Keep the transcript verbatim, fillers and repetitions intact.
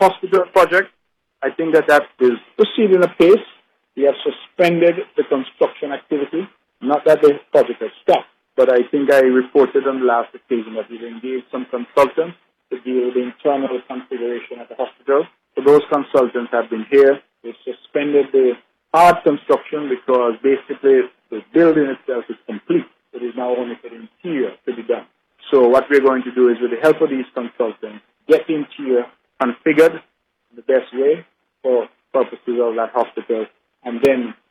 hospital project, I think that that is proceeding apace. We have suspended the construction activity. Not that the project has stopped, but I think I reported on the last occasion that we've engaged some consultants to deal with the internal configuration at the hospital. So those consultants have been here. We've suspended the hard construction because basically the building itself is complete. It is now only for the interior to be done. So what we're going to do is, with the help of these consultants, get the interior configured in the best way for purposes of that hospital, and then